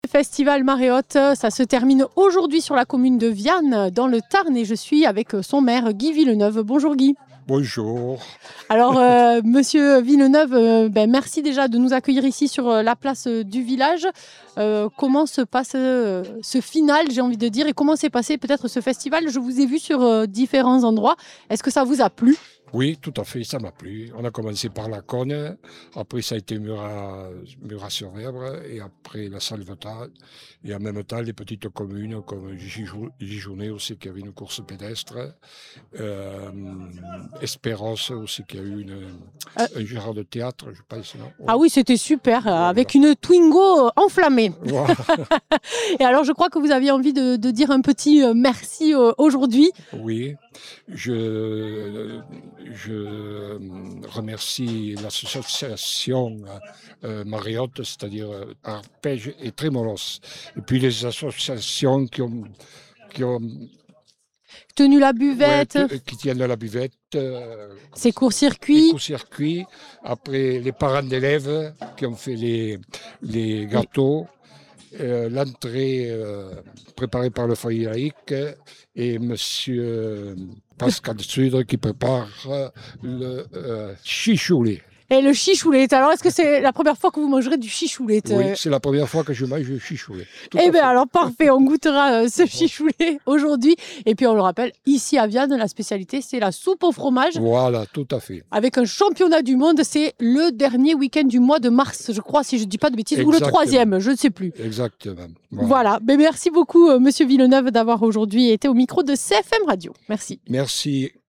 Festival Marée Haute, ça se termine aujourd'hui sur la commune de Vianne, dans le Tarn, et je suis avec son maire Guy Villeneuve. Bonjour Guy. Bonjour. Alors, monsieur Villeneuve, merci déjà de nous accueillir ici sur la place du village. Comment se passe ce final, j'ai envie de dire, et comment s'est passé peut-être ce festival? Je vous ai vu sur différents endroits. Est-ce que ça vous a plu? Oui, tout à fait, ça m'a plu. On a commencé par la Cône, après ça a été Murat-sur-Èvre, et après la Salvetat, et en même temps les petites communes comme Gijonais aussi qui avait une course pédestre, Espérance aussi qui a eu un genre de théâtre, je pense. Non Ah oui, c'était super, avec une Twingo enflammée. Voilà. Et alors, je crois que vous aviez envie de dire un petit merci aujourd'hui. Oui, je remercie l'association Marée Haute, c'est-à-dire Arpège et Trémolos, et puis les associations qui ont Tenu la buvette. qui tiennent la buvette. C'est court-circuit. Les court-circuits. Après, les parents d'élèves qui ont fait les gâteaux. L'entrée préparée par le foyer laïque et monsieur Pascal Sudre qui prépare le chichoulet. Et le chichoulet, alors est-ce que c'est la première fois que vous mangerez du chichoulet? Oui, c'est la première fois que je mange du chichoulet. Eh bien alors parfait, on goûtera ce chichoulet aujourd'hui. Et puis on le rappelle, ici à Vianne, la spécialité c'est la soupe au fromage. Voilà, tout à fait. Avec un championnat du monde, c'est le dernier week-end du mois de mars, je crois, si je ne dis pas de bêtises, exactement. Ou le troisième, je ne sais plus. Exactement. Voilà. Mais merci beaucoup monsieur Villeneuve d'avoir aujourd'hui été au micro de CFM Radio. Merci. Merci.